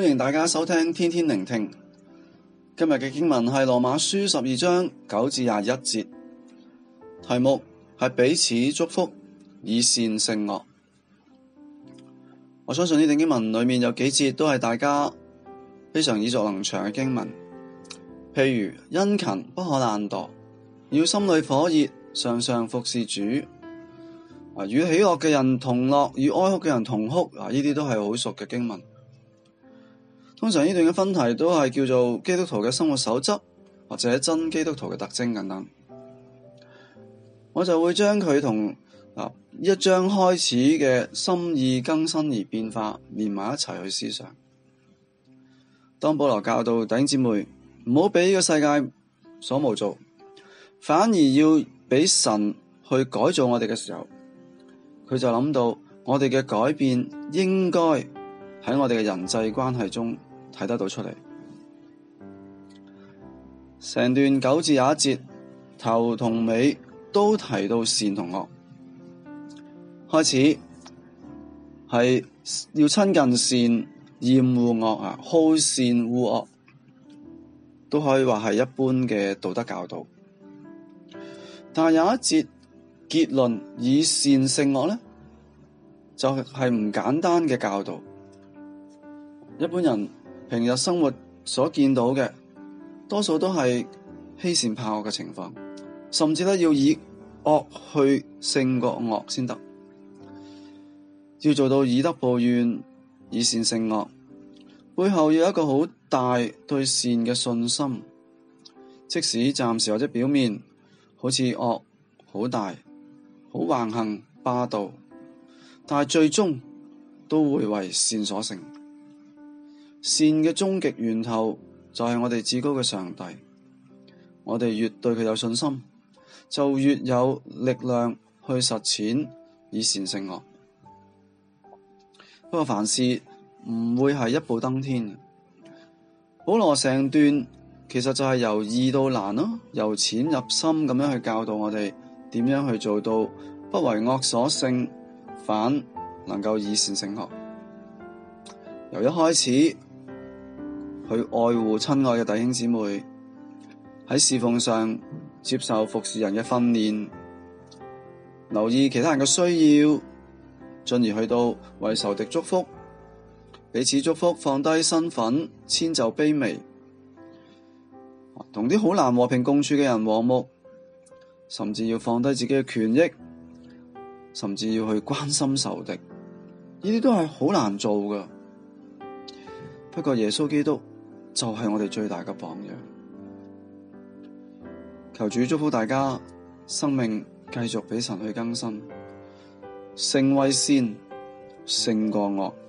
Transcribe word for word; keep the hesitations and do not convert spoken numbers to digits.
歡迎大家收聽天天聆聽。今日嘅經文係羅馬書十二章九至廿一節，題目係彼此祝福，以善勝惡。我相信呢段經文裏面有幾節都係大家非常耳熟能詳嘅經文，譬如殷勤不可懶惰，要心裏火熱，常常服侍主。啊，與喜樂嘅人同樂，與哀哭嘅人同哭。啊，呢啲都係好熟嘅經文。通常呢段嘅分題都係叫做基督徒嘅生活守則，或者真基督徒嘅特徵等等。我就會將佢同啊一章開始嘅心意更新而變化連埋一齊去思想。當保羅教導弟兄姊妹唔好俾呢個世界所無造，反而要俾神去改造我哋嘅時候，佢就諗到我哋嘅改變應該喺我哋嘅人際關係中睇得到出嚟。成段九至廿一節頭同尾都提到善同惡。開始係要親近善，厭惡惡啊，好善惡惡，都可以話係一般嘅道德教導。但係有一節結論以善勝惡呢，就係唔簡單嘅教導。一般人平日生活所見到嘅，多數都係欺善怕惡嘅情況，甚至咧要以惡去勝過惡先得。要做到以德報怨，以善勝惡，背後要有一個好大對善嘅信心，即使暫時或者表面好似惡好大，好橫行霸道，但係最終都會為善所勝。善嘅終極源頭就係我哋至高嘅上帝，我哋越對佢有信心，就越有力量去實踐以善勝惡。不過凡事唔會係一步登天。保羅成段其實就係由易到難咯，由淺入深咁樣去教導我哋點樣去做到不為惡所勝，反能夠以善勝惡。由一開始去愛護親愛嘅弟兄姊妹，喺侍奉上接受服侍人嘅訓練，留意其他人嘅需要，進而去到為仇敵祝福，彼此祝福，放低身份，遷就卑微，同啲好難和平共處嘅人和睦，甚至要放低自己嘅權益，甚至要去關心仇敵，呢啲都係好難做㗎。不過耶穌基督就係我哋最大嘅榜樣。求主祝福大家，生命繼續俾神去更新，勝為善，勝過惡。